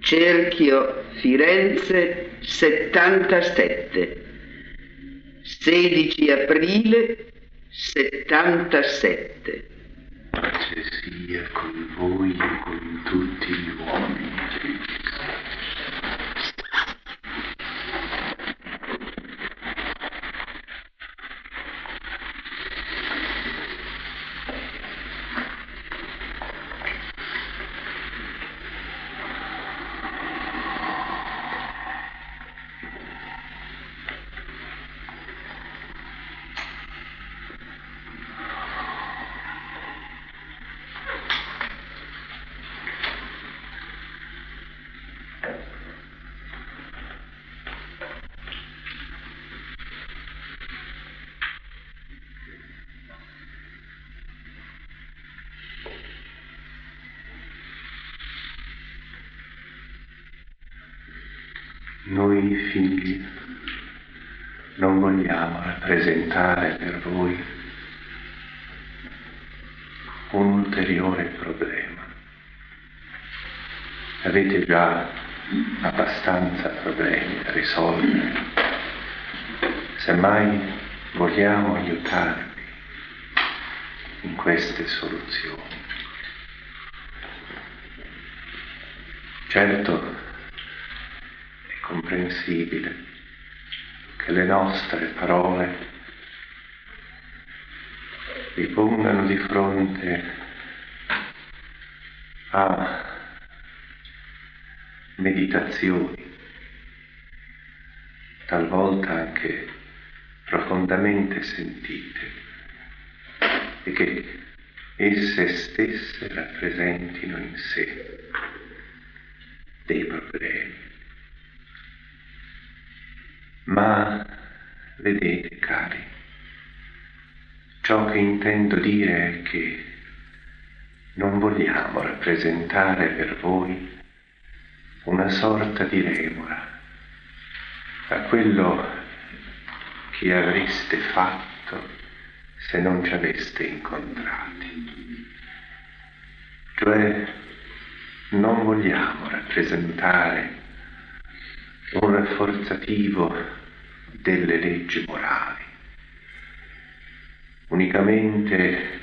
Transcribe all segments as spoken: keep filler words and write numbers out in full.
Cerchio Firenze settantasette, sedici aprile settantasette. Pace sia con voi e con tutti gli uomini. Noi figli non vogliamo rappresentare per voi un ulteriore problema. Avete già abbastanza problemi da risolvere. Semmai vogliamo aiutarvi in queste soluzioni. Certo, comprensibile che le nostre parole vi pongano di fronte a meditazioni, talvolta anche profondamente sentite, e che esse stesse rappresentino in sé dei problemi. Ma vedete, cari, ciò che intendo dire è che non vogliamo rappresentare per voi una sorta di remora a quello che avreste fatto se non ci aveste incontrati. Cioè, non vogliamo rappresentare un rafforzativo delle leggi morali, unicamente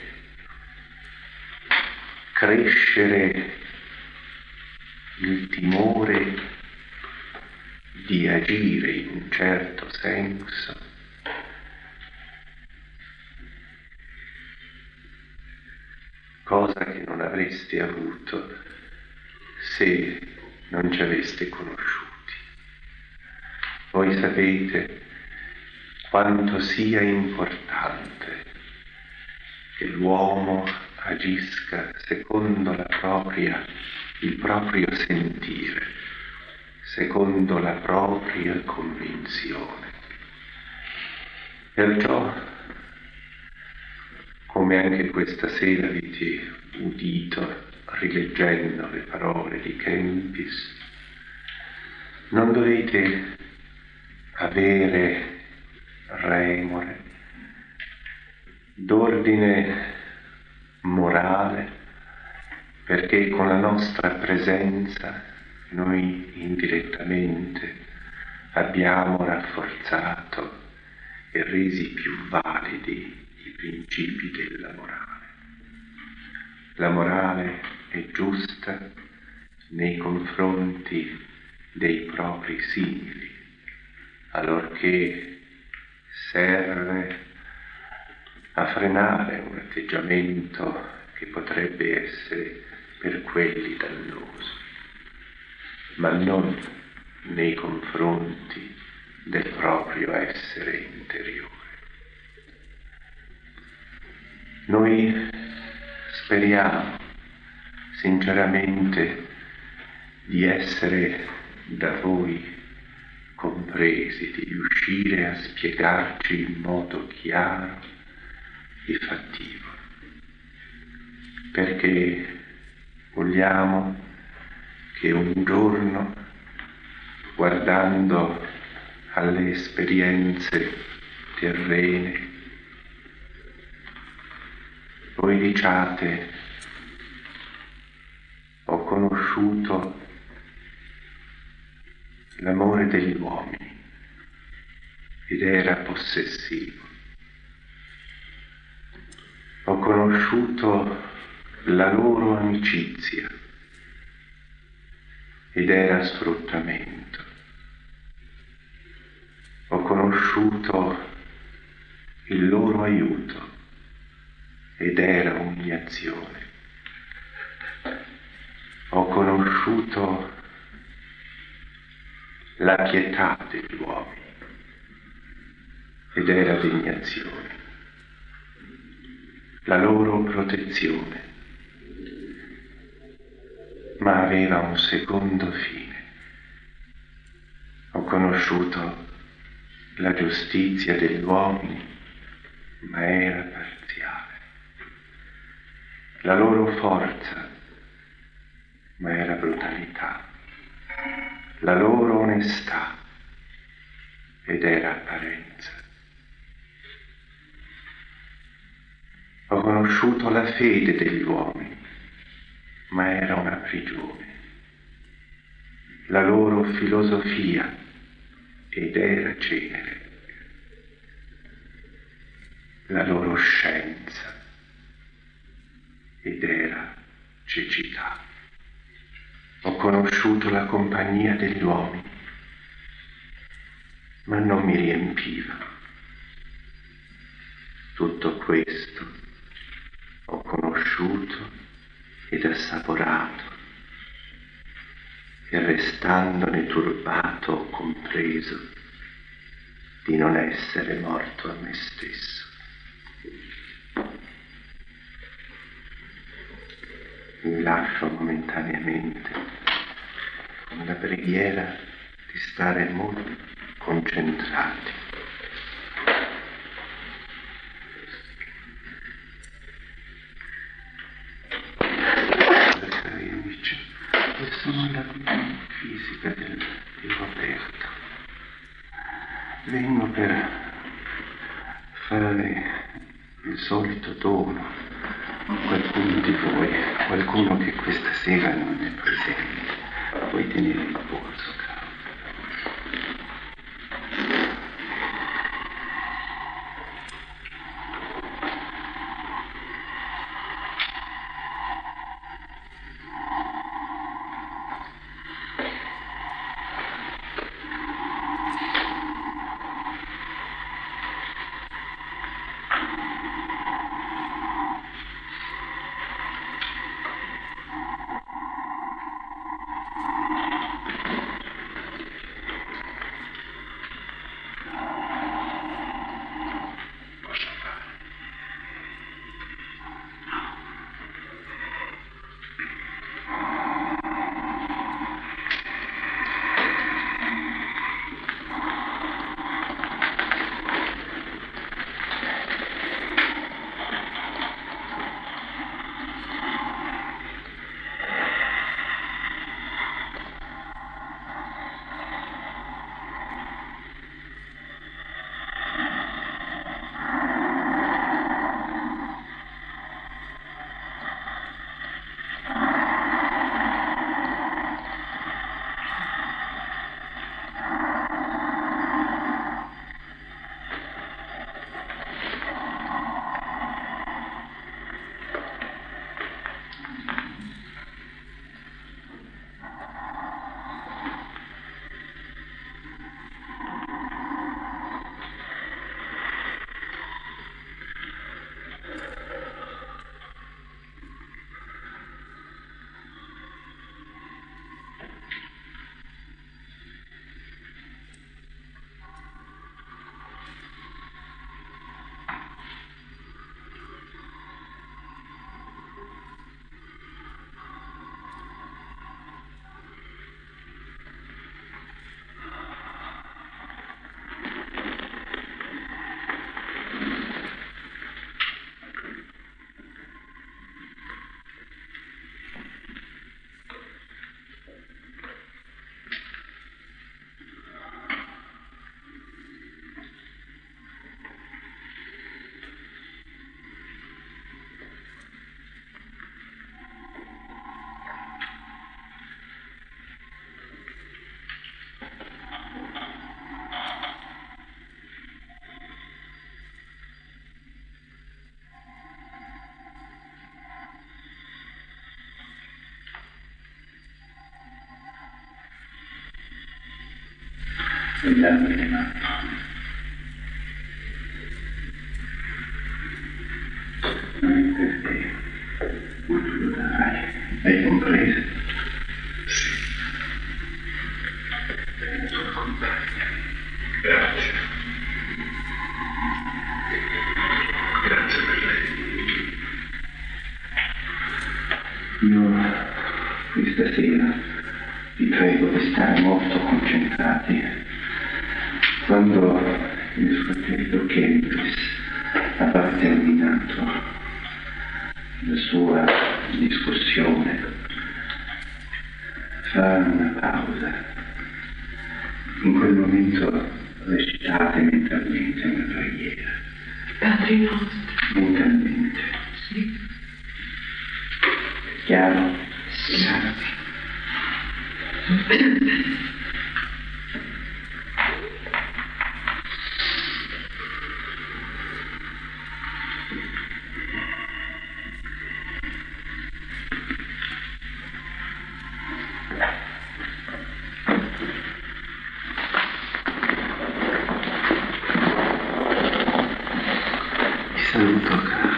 crescere il timore di agire in un certo senso cosa che non avreste avuto se non ci aveste conosciuti. Voi sapete quanto sia importante che l'uomo agisca secondo la propria, il proprio sentire, secondo la propria convinzione. Perciò, come anche questa sera avete udito rileggendo le parole di Kempis, non dovete avere remore d'ordine morale, perché con la nostra presenza noi indirettamente abbiamo rafforzato e resi più validi i principi della morale. La morale è giusta nei confronti dei propri simili, allorché serve a frenare un atteggiamento che potrebbe essere per quelli dannoso, ma non nei confronti del proprio essere interiore. Noi speriamo sinceramente di essere da voi compresi, di riuscire a spiegarci in modo chiaro e fattivo, perché vogliamo che un giorno, guardando alle esperienze terrene, voi diciate: ho conosciuto l'amore degli uomini ed era possessivo. Ho conosciuto la loro amicizia ed era sfruttamento. Ho conosciuto il loro aiuto ed era umiliazione. Ho conosciuto la pietà degli uomini ed era degnazione. La loro protezione, ma aveva un secondo fine. Ho conosciuto la giustizia degli uomini, ma era parziale. La loro forza, ma era brutalità. La loro onestà, ed era apparenza. Ho conosciuto la fede degli uomini, ma era una prigione. La loro filosofia, ed era cenere. La loro scienza, ed era cecità. Ho conosciuto la compagnia degli uomini, ma non mi riempiva. Tutto questo ho conosciuto ed assaporato, e restandone turbato ho compreso di non essere morto a me stesso. Mi lascio momentaneamente con la preghiera di stare molto concentrati. Cari amici, sono la fisica del, di Roberto. Vengo per fare il solito dono a qualcuno di voi, qualcuno che questa sera non è presente. Puoi tenere il polso, caro. Svegliarmi le mani. Veramente te, tu lo darai. Hai compreso? Sì. Sei la tua compagna. Grazie. Grazie per lei. Io questa sera vi prego di stare molto concentrati. Quando il fratello Kempis avrà terminato la sua discussione, fa una pausa. In quel momento recitate mentalmente una preghiera. Padre nostro. Mentalmente. Sì. Chiaro? Sì. Grazie. Vi saluto, caro.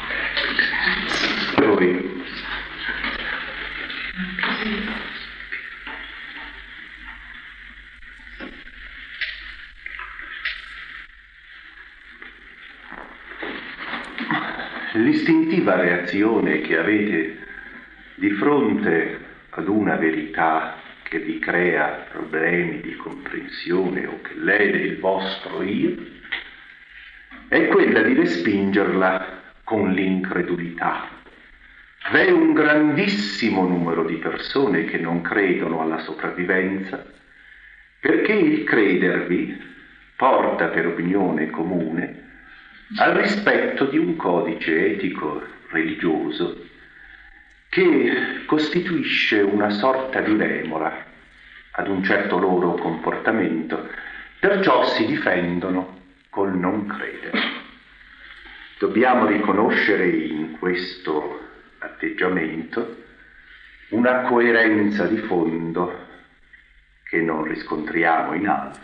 Voi. L'istintiva reazione che avete di fronte ad una verità che vi crea problemi di comprensione o che lede il vostro io è quella di respingerla con l'incredulità. V'è un grandissimo numero di persone che non credono alla sopravvivenza perché il credervi porta per opinione comune al rispetto di un codice etico religioso che costituisce una sorta di remora ad un certo loro comportamento, perciò si difendono col non credere. Dobbiamo riconoscere in questo atteggiamento una coerenza di fondo che non riscontriamo in altri.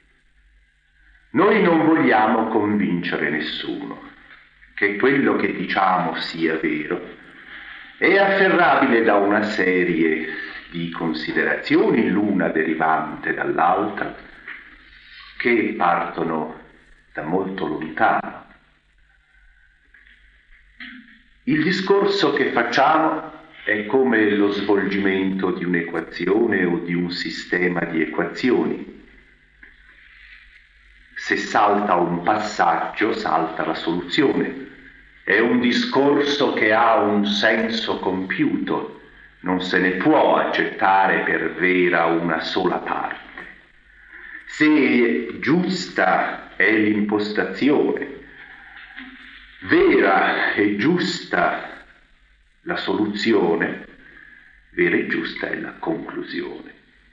Noi non vogliamo convincere nessuno che quello che diciamo sia vero. È afferrabile da una serie di considerazioni, l'una derivante dall'altra, che partono da molto lontano. Il discorso che facciamo è come lo svolgimento di un'equazione o di un sistema di equazioni. Se salta un passaggio, salta la soluzione. È un discorso che ha un senso compiuto, non se ne può accettare per vera una sola parte. Se giusta è l'impostazione, vera e giusta la soluzione, vera e giusta è la conclusione.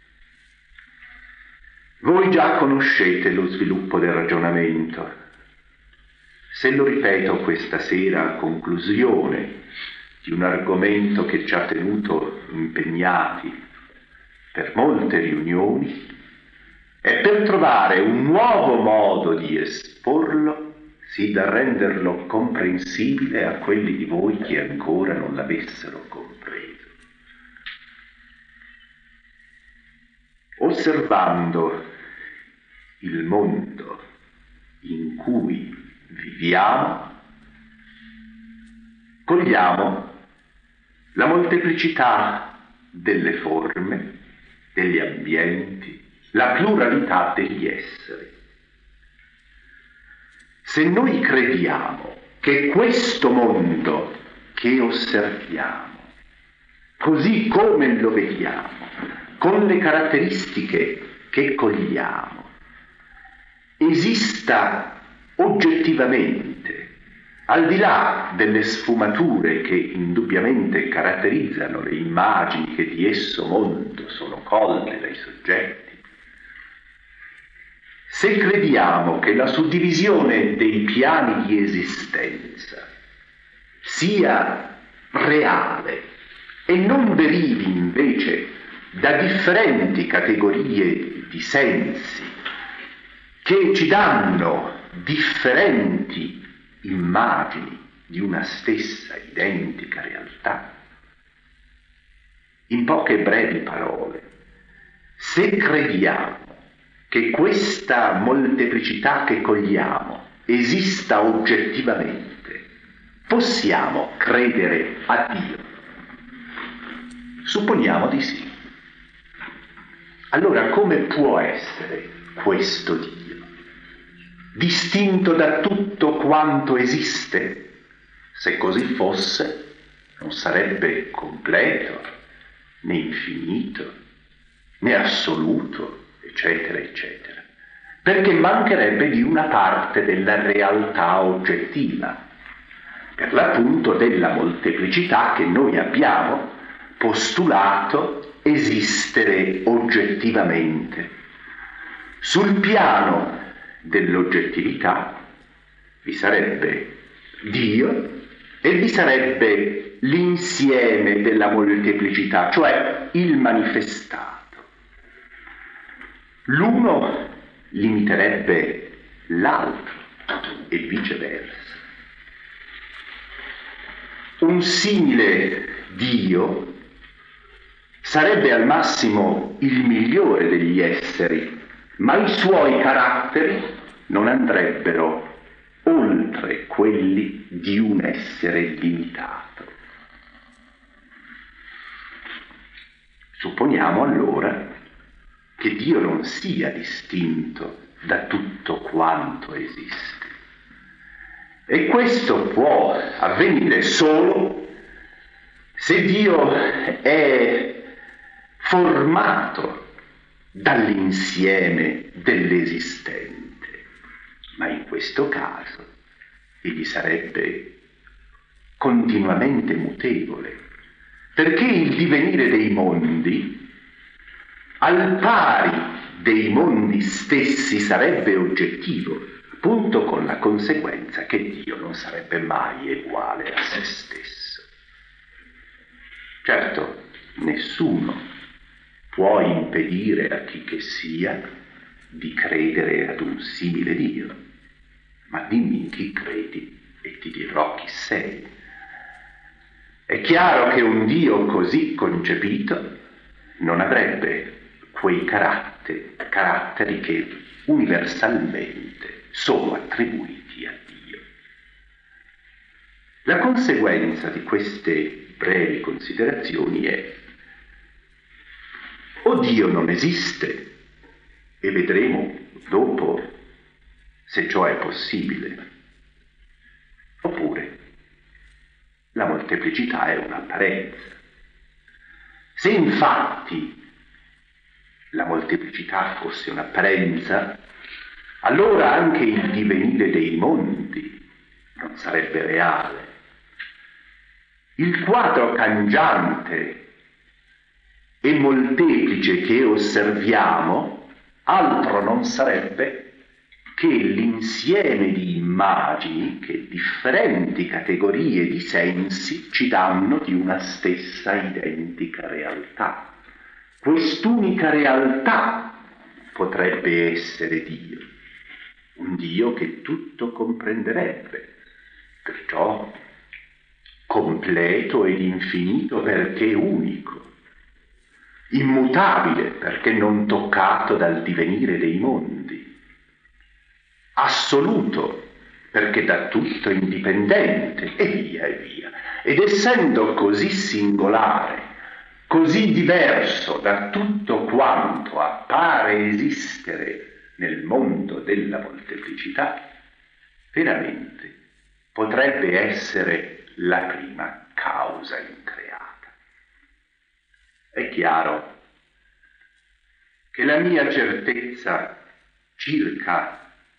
Voi già conoscete lo sviluppo del ragionamento. Se lo ripeto questa sera a conclusione di un argomento che ci ha tenuto impegnati per molte riunioni, è per trovare un nuovo modo di esporlo, sì da renderlo comprensibile a quelli di voi che ancora non l'avessero compreso. Osservando il mondo in cui viviamo, cogliamo la molteplicità delle forme, degli ambienti, la pluralità degli esseri. Se noi crediamo che questo mondo che osserviamo, così come lo vediamo, con le caratteristiche che cogliamo, esista oggettivamente, al di là delle sfumature che indubbiamente caratterizzano le immagini che di esso mondo sono colte dai soggetti, se crediamo che la suddivisione dei piani di esistenza sia reale e non derivi invece da differenti categorie di sensi che ci danno differenti immagini di una stessa identica realtà. In poche brevi parole, se crediamo che questa molteplicità che cogliamo esista oggettivamente, possiamo credere a Dio? Supponiamo di sì. Allora come può essere questo Dio, distinto da tutto quanto esiste? Se così fosse, non sarebbe completo, né infinito, né assoluto, eccetera, eccetera, perché mancherebbe di una parte della realtà oggettiva, per l'appunto della molteplicità che noi abbiamo postulato esistere oggettivamente. Sul piano dell'oggettività vi sarebbe Dio e vi sarebbe l'insieme della molteplicità, cioè il manifestato. L'uno limiterebbe l'altro e viceversa. Un simile Dio sarebbe al massimo il migliore degli esseri, ma i suoi caratteri non andrebbero oltre quelli di un essere limitato. Supponiamo allora che Dio non sia distinto da tutto quanto esiste. E questo può avvenire solo se Dio è formato dall'insieme dell'esistente, ma in questo caso egli sarebbe continuamente mutevole, perché il divenire dei mondi, al pari dei mondi stessi, sarebbe oggettivo, appunto con la conseguenza che Dio non sarebbe mai uguale a se stesso. Certo, nessuno può impedire a chi che sia di credere ad un simile Dio, ma dimmi in chi credi e ti dirò chi sei. È chiaro che un Dio così concepito non avrebbe quei caratteri, caratteri che universalmente sono attribuiti a Dio. La conseguenza di queste brevi considerazioni è: o Dio non esiste, e vedremo dopo se ciò è possibile, oppure la molteplicità è un'apparenza. Se infatti la molteplicità fosse un'apparenza, allora anche il divenire dei mondi non sarebbe reale. Il quadro cangiante e molteplice che osserviamo altro non sarebbe che l'insieme di immagini che differenti categorie di sensi ci danno di una stessa identica realtà. Quest'unica realtà potrebbe essere Dio, un Dio che tutto comprenderebbe, perciò completo ed infinito perché unico, immutabile perché non toccato dal divenire dei mondi, assoluto perché da tutto indipendente, e via e via. Ed essendo così singolare, così diverso da tutto quanto appare esistere nel mondo della molteplicità, veramente potrebbe essere la prima causa increata. È chiaro che la mia certezza circa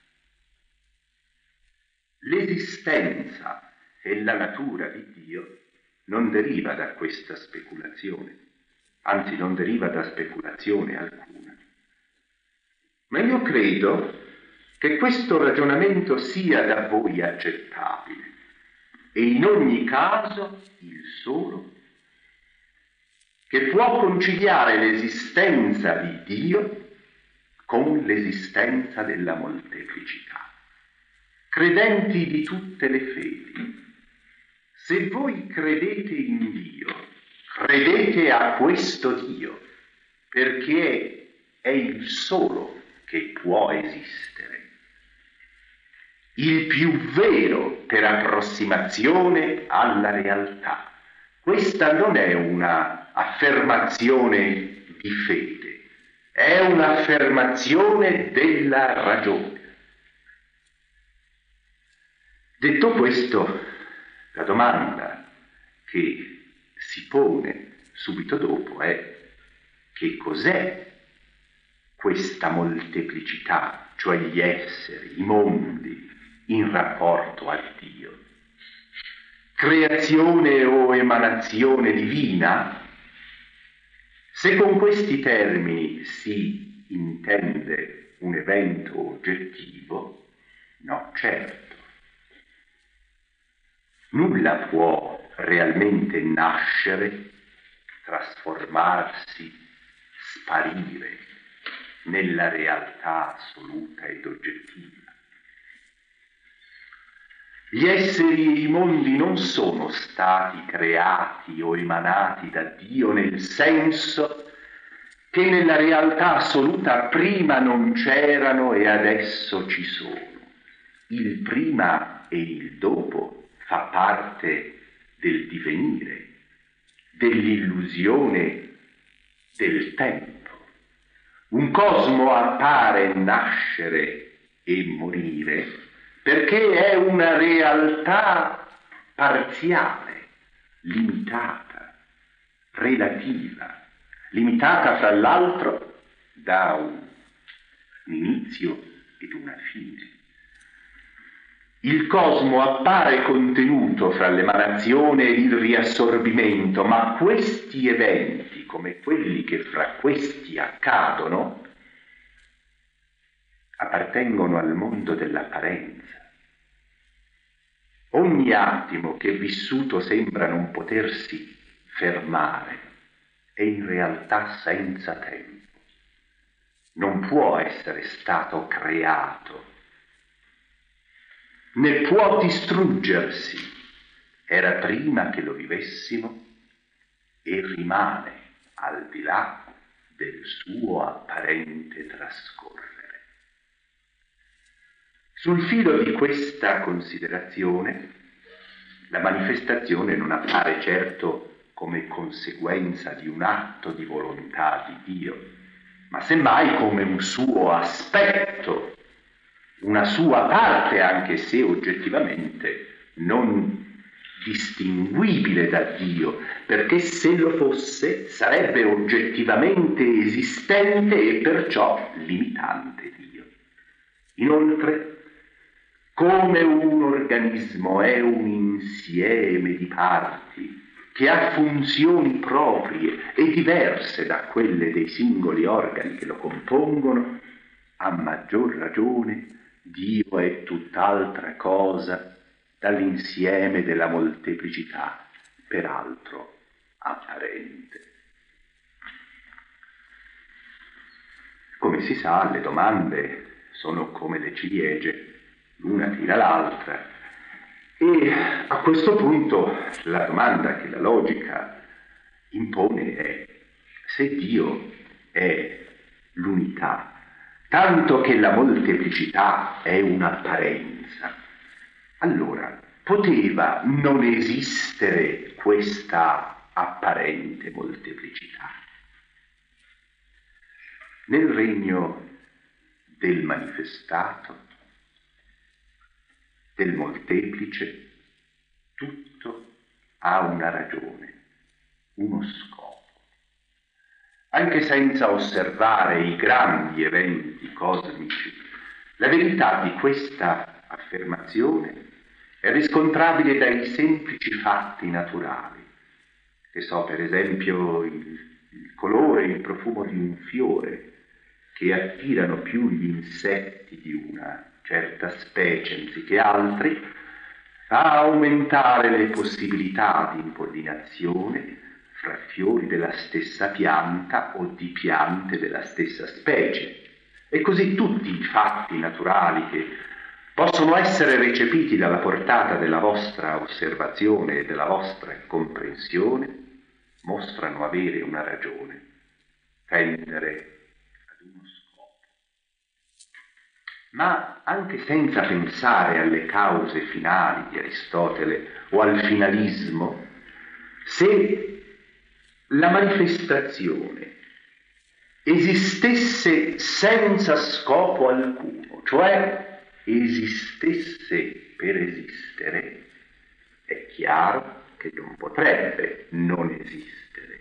l'esistenza e la natura di Dio non deriva da questa speculazione, anzi non deriva da speculazione alcuna. Ma io credo che questo ragionamento sia da voi accettabile e in ogni caso il solo che può conciliare l'esistenza di Dio con l'esistenza della molteplicità. Credenti di tutte le fedi, se voi credete in Dio, credete a questo Dio, perché è il solo che può esistere, il più vero per approssimazione alla realtà. Questa non è una affermazione di fede, è un'affermazione della ragione. Detto questo, la domanda che si pone subito dopo è: che cos'è questa molteplicità, cioè gli esseri, i mondi, in rapporto a Dio? Creazione o emanazione divina? Se con questi termini si intende un evento oggettivo, no, certo. Nulla può realmente nascere, trasformarsi, sparire nella realtà assoluta ed oggettiva. Gli esseri e i mondi non sono stati creati o emanati da Dio nel senso che nella realtà assoluta prima non c'erano e adesso ci sono. Il prima e il dopo fa parte del divenire, dell'illusione del tempo. Un cosmo appare nascere e morire perché è una realtà parziale, limitata, relativa, limitata fra l'altro da un inizio ed una fine. Il cosmo appare contenuto fra l'emanazione ed il riassorbimento, ma questi eventi, come quelli che fra questi accadono, appartengono al mondo dell'apparenza. Ogni attimo che vissuto sembra non potersi fermare è in realtà senza tempo. Non può essere stato creato, né può distruggersi. Era prima che lo vivessimo e rimane al di là del suo apparente trascorrere. Sul filo di questa considerazione, la manifestazione non appare certo come conseguenza di un atto di volontà di Dio, ma semmai come un suo aspetto, una sua parte, anche se oggettivamente non distinguibile da Dio, perché se lo fosse sarebbe oggettivamente esistente e perciò limitante Dio. Inoltre, come un organismo è un insieme di parti che ha funzioni proprie e diverse da quelle dei singoli organi che lo compongono, a maggior ragione Dio è tutt'altra cosa dall'insieme della molteplicità, peraltro apparente. Come si sa, le domande sono come le ciliegie, l'una tira l'altra, e a questo punto la domanda che la logica impone è: se Dio è l'unità, tanto che la molteplicità è un'apparenza, allora poteva non esistere questa apparente molteplicità? Nel regno del manifestato, del molteplice, tutto ha una ragione, uno scopo. Anche senza osservare i grandi eventi cosmici, la verità di questa affermazione è riscontrabile dai semplici fatti naturali, che so, per esempio il, il colore e il profumo di un fiore, che attirano più gli insetti di una certa specie anziché altri, fa aumentare le possibilità di impollinazione fra fiori della stessa pianta o di piante della stessa specie, E così tutti i fatti naturali che possono essere recepiti dalla portata della vostra osservazione e della vostra comprensione mostrano avere una ragione, tendere ad uno scopo. Ma anche senza pensare alle cause finali di Aristotele o al finalismo, se la manifestazione esistesse senza scopo alcuno, cioè esistesse per esistere, è chiaro che non potrebbe non esistere.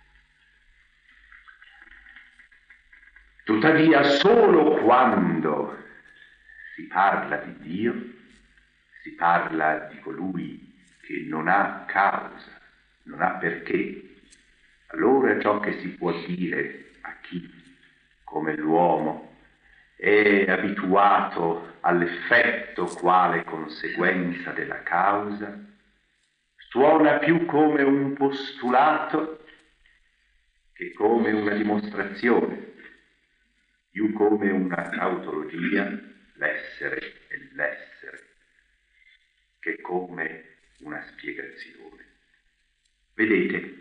Tuttavia, solo quando si parla di Dio, si parla di colui che non ha causa, non ha perché, allora ciò che si può dire a chi, come l'uomo, è abituato all'effetto quale conseguenza della causa, suona più come un postulato che come una dimostrazione, più come una tautologia, l'essere e l'essere, che come una spiegazione. Vedete,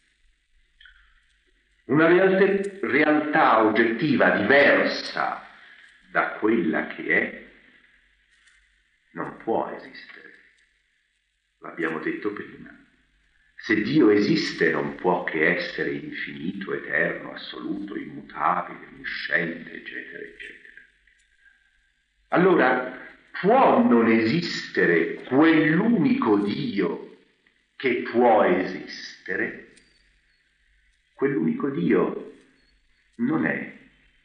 una realtà, realtà oggettiva diversa da quella che è non può esistere. L'abbiamo detto prima. Se Dio esiste non può che essere infinito, eterno, assoluto, immutabile, onnisciente, eccetera, eccetera. Allora, può non esistere quell'unico Dio che può esistere? Quell'unico Dio non è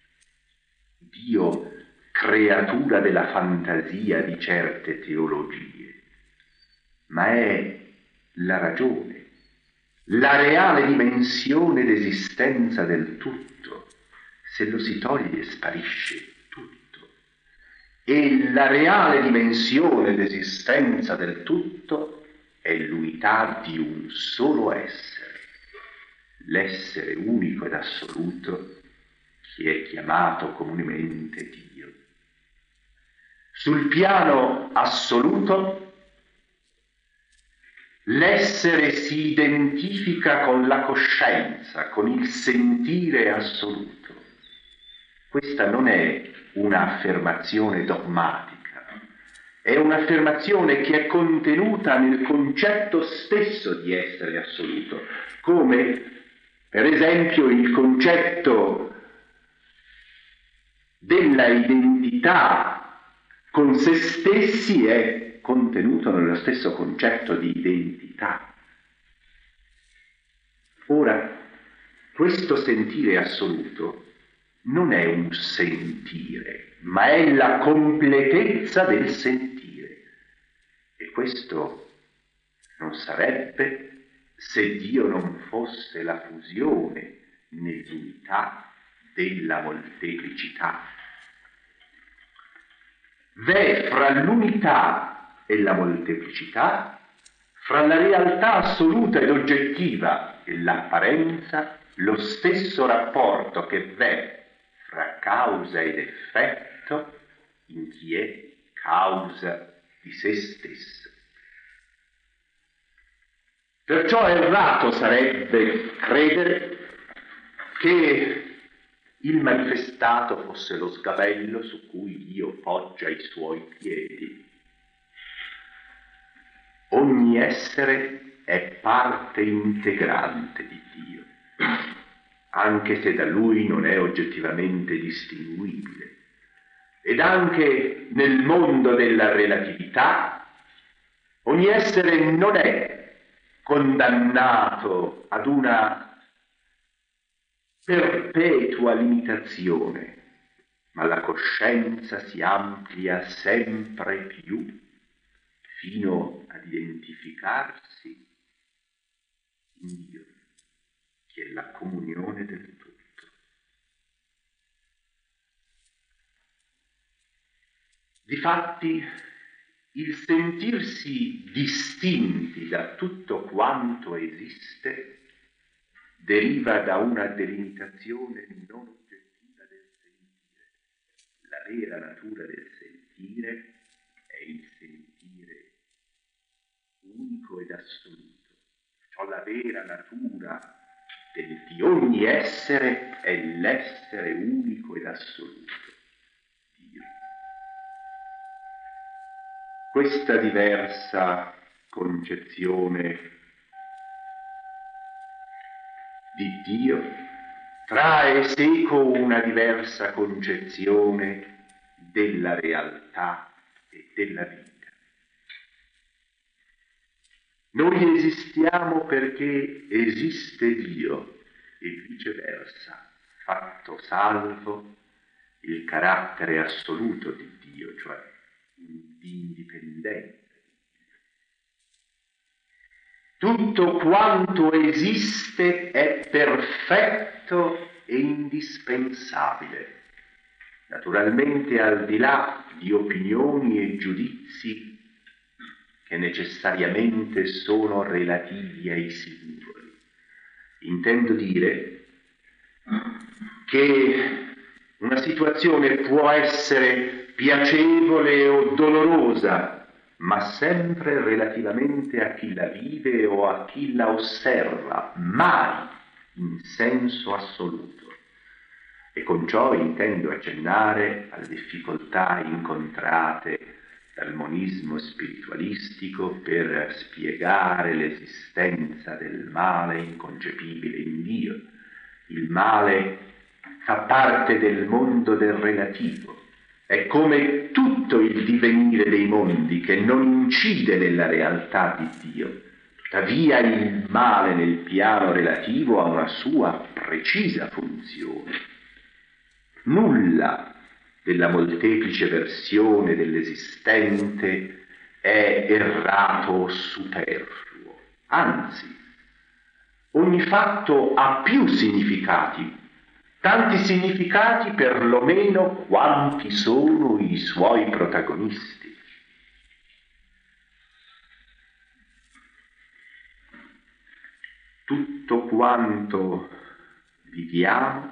Dio creatura della fantasia di certe teologie, ma è la ragione, la reale dimensione d'esistenza del tutto. Se lo si toglie sparisce tutto. E la reale dimensione d'esistenza del tutto è l'unità di un solo essere, l'essere unico ed assoluto che è chiamato comunemente Dio. Sul piano assoluto, l'essere si identifica con la coscienza, con il sentire assoluto. Questa non è un'affermazione dogmatica, è un'affermazione che è contenuta nel concetto stesso di essere assoluto, come per esempio il concetto della identità con se stessi è contenuto nello stesso concetto di identità. Ora, questo sentire assoluto non è un sentire, ma è la completezza del sentire. E questo non sarebbe se Dio non fosse la fusione nell'unità della molteplicità. V'è fra l'unità e la molteplicità, fra la realtà assoluta ed oggettiva e l'apparenza, lo stesso rapporto che v'è fra causa ed effetto in chi è causa di se stesso. Perciò errato sarebbe credere che il manifestato fosse lo sgabello su cui Dio poggia i suoi piedi. Ogni essere è parte integrante di Dio, anche se da Lui non è oggettivamente distinguibile. Ed anche nel mondo della relatività, ogni essere non è condannato ad una perpetua limitazione, ma la coscienza si amplia sempre più fino ad identificarsi in Dio, che è la comunione del tutto. Difatti, il sentirsi distinti da tutto quanto esiste deriva da una delimitazione non oggettiva del sentire. vera natura del sentire è il sentire unico ed assoluto. Ciò la vera natura del, di ogni essere è l'essere unico ed assoluto, Dio. Questa diversa concezione di Dio trae seco una diversa concezione della realtà e della vita. Noi esistiamo perché esiste Dio e viceversa, fatto salvo il carattere assoluto di Dio, cioè di indipendente. Tutto quanto esiste è perfetto e indispensabile, naturalmente al di là di opinioni e giudizi che necessariamente sono relativi ai singoli. Intendo dire che una situazione può essere piacevole o dolorosa, ma sempre relativamente a chi la vive o a chi la osserva, mai in senso assoluto. E con ciò intendo accennare alle difficoltà incontrate dal monismo spiritualistico per spiegare l'esistenza del male inconcepibile in Dio. Il male fa parte del mondo del relativo. È come tutto il divenire dei mondi che non incide nella realtà di Dio. Tuttavia il male nel piano relativo ha una sua precisa funzione. Nulla della molteplice versione dell'esistente è errato o superfluo. Anzi, ogni fatto ha più significati, tanti significati perlomeno quanti sono i suoi protagonisti. Tutto quanto viviamo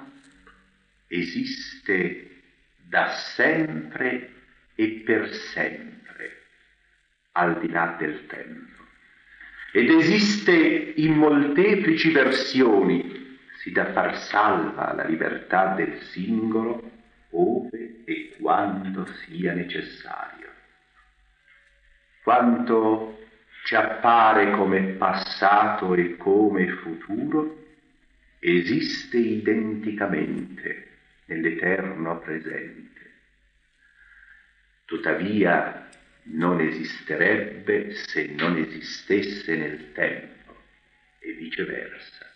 esiste da sempre e per sempre, al di là del tempo, ed esiste in molteplici versioni, sì da far salva la libertà del singolo ove e quando sia necessario. Quanto ci appare come passato e come futuro esiste identicamente nell'eterno presente. Tuttavia non esisterebbe se non esistesse nel tempo e viceversa.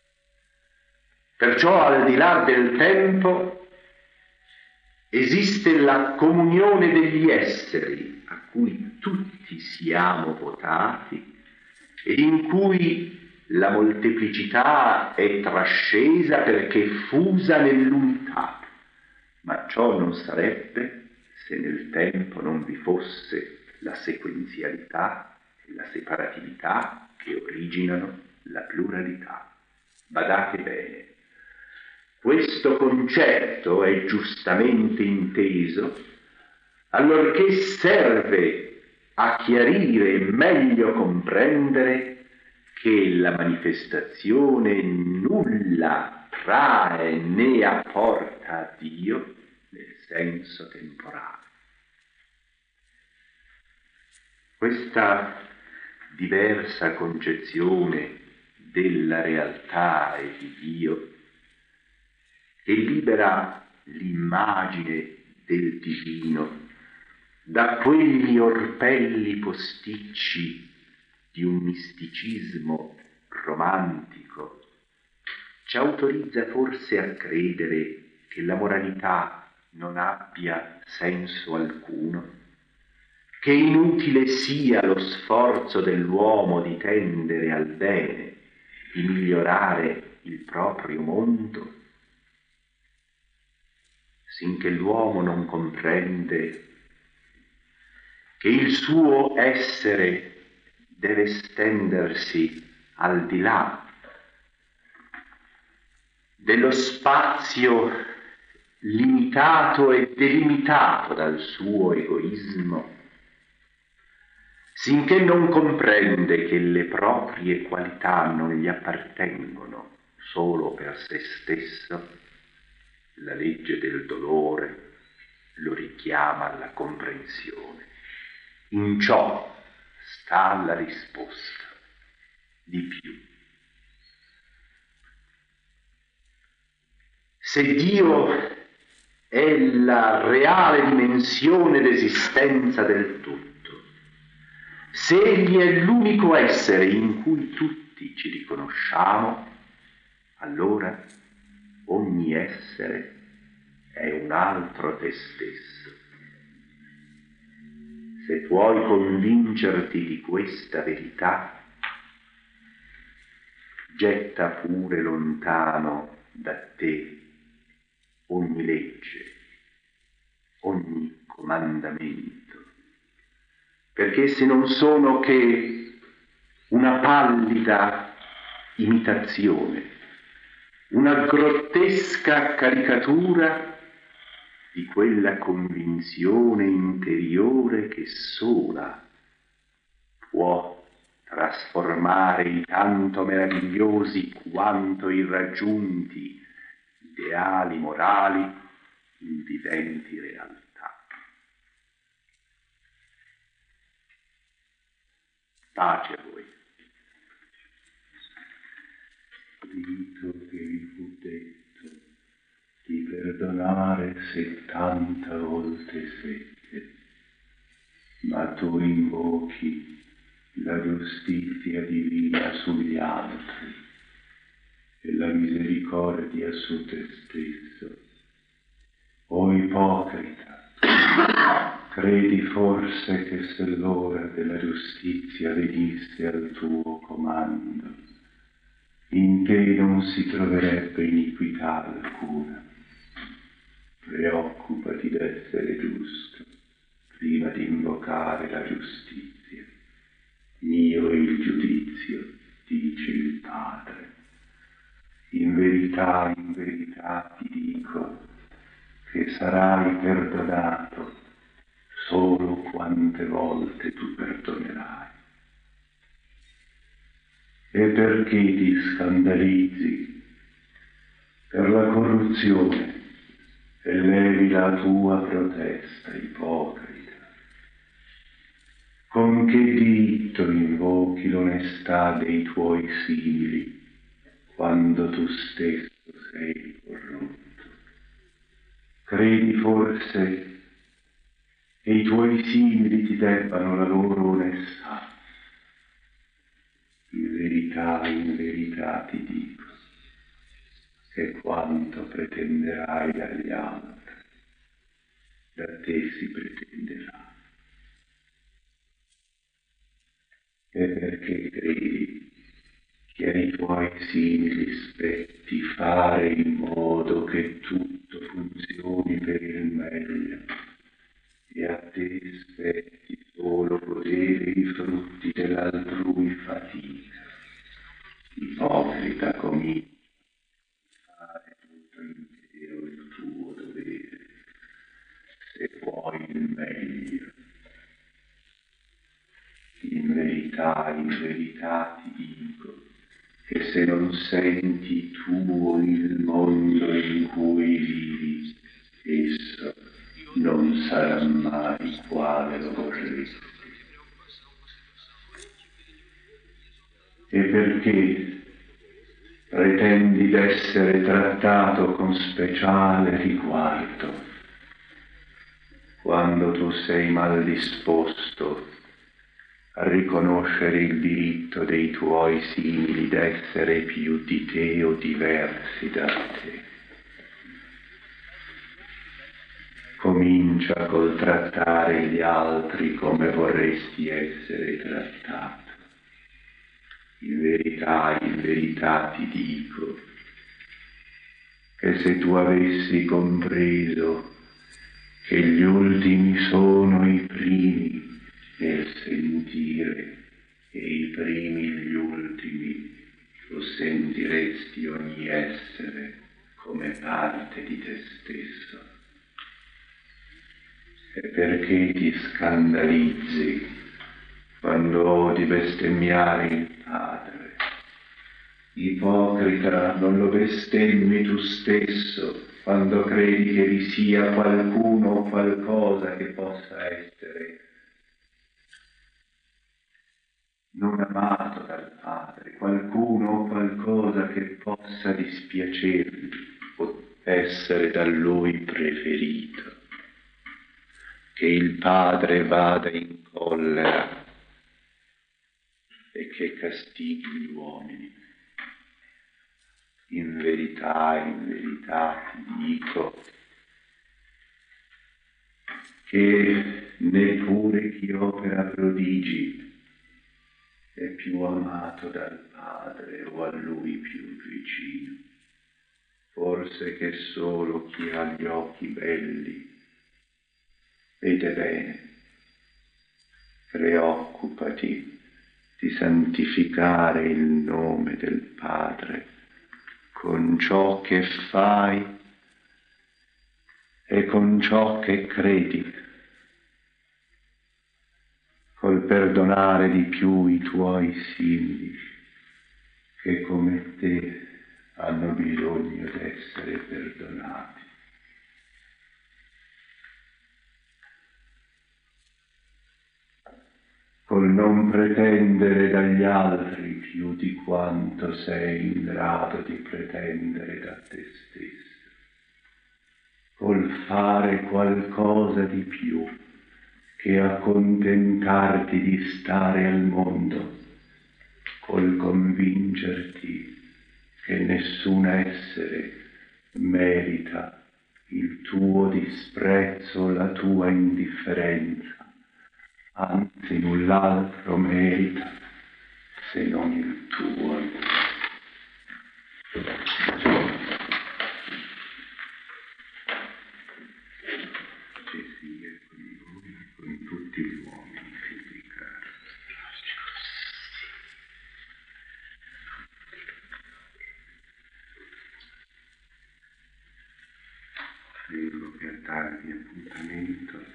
Perciò al di là del tempo esiste la comunione degli esseri a cui tutti siamo votati ed in cui la molteplicità è trascesa perché fusa nell'unità, ma ciò non sarebbe se nel tempo non vi fosse la sequenzialità e la separatività che originano la pluralità. Badate bene, questo concetto è giustamente inteso allorché serve a chiarire e meglio comprendere che la manifestazione nulla trae né apporta a Dio nel senso temporale. Questa diversa concezione della realtà e di Dio, che libera l'immagine del divino da quegli orpelli posticci di un misticismo romantico, ci autorizza forse a credere che la moralità non abbia senso alcuno, che inutile sia lo sforzo dell'uomo di tendere al bene, di migliorare il proprio mondo, sinché l'uomo non comprende che il suo essere deve stendersi al di là dello spazio limitato e delimitato dal suo egoismo, sinché non comprende che le proprie qualità non gli appartengono solo per se stesso, la legge del dolore lo richiama alla comprensione. In ciò sta la risposta. Di più. Se Dio è la reale dimensione d'esistenza del tutto, se Egli è l'unico essere in cui tutti ci riconosciamo, allora ogni essere è un altro te stesso. Se vuoi convincerti di questa verità, getta pure lontano da te ogni legge, ogni comandamento, perché se non sono che una pallida imitazione, una grottesca caricatura di quella convinzione interiore che sola può trasformare i tanto meravigliosi quanto irraggiunti ideali morali in viventi realtà. Pace a voi. Udito che vi fu detto di perdonare settanta volte sette, ma tu invochi la giustizia divina sugli altri e la misericordia su te stesso. O ipocrita, credi forse che se l'ora della giustizia venisse al tuo comando, in te non si troverebbe iniquità alcuna? Preoccupati d'essere giusto prima di invocare la giustizia. Mio è il giudizio, dice il Padre. In verità, in verità ti dico che sarai perdonato solo quante volte tu perdonerai. E perché ti scandalizzi per la corruzione e levi la tua protesta, ipocrita? Con che diritto invochi l'onestà dei tuoi simili quando tu stesso sei corrotto? Credi forse che i tuoi simili ti debbano la loro onestà? In verità, in verità ti dico che quanto pretenderai dagli altri, da te si pretenderà. E perché credi che ai tuoi simili spetti fare in modo che tutto funzioni per il meglio, e a te spetti solo godere i frutti dell'altrui fatica? Ipocrita, comincia a fare tutto intero il tuo dovere, se vuoi il meglio. In verità, in verità ti dico che se non senti tu il mondo in cui vivi, esso non sarà mai quale lo vorresti. E perché pretendi d'essere trattato con speciale riguardo, quando tu sei mal disposto a riconoscere il diritto dei tuoi simili d'essere più di te o diversi da te? Comincia col trattare gli altri come vorresti essere trattato. In verità, in verità ti dico che se tu avessi compreso che gli ultimi sono i primi nel sentire e i primi gli ultimi, lo sentiresti ogni essere come parte di te stesso. E perché ti scandalizzi quando odi bestemmiare il Padre? Ipocrita, non lo bestemmi tu stesso quando credi che vi sia qualcuno o qualcosa che possa essere non amato dal Padre, qualcuno o qualcosa che possa dispiacergli o essere da Lui preferito. Che il Padre vada in collera e che castighi gli uomini. In verità, in verità ti dico che neppure chi opera prodigi è più amato dal Padre o a Lui più vicino. Forse che solo chi ha gli occhi belli vede bene. Preoccupati di santificare il nome del Padre con ciò che fai e con ciò che credi, col perdonare di più i tuoi simili, che come te hanno bisogno d'essere perdonati. Col non pretendere dagli altri più di quanto sei in grado di pretendere da te stesso, col fare qualcosa di più che accontentarti di stare al mondo, col convincerti che nessun essere merita il tuo disprezzo o la tua indifferenza, anzi null'altro merita se non il tuo amore. Che sia con voi e con tutti gli uomini, figli cari. Prego per darvi appuntamento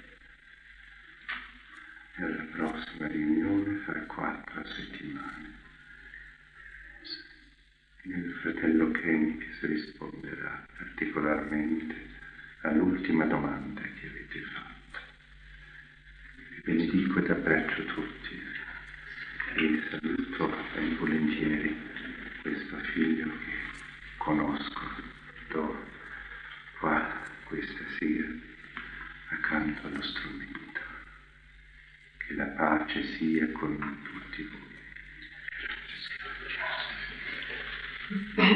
nella prossima riunione fra quattro settimane. Il fratello Kennix risponderà particolarmente all'ultima domanda che avete fatto. Vi benedico ed abbraccio tutti e saluto ben volentieri questo figlio che conosco, do qua questa sera accanto allo strumento. Che la pace sia con tutti voi.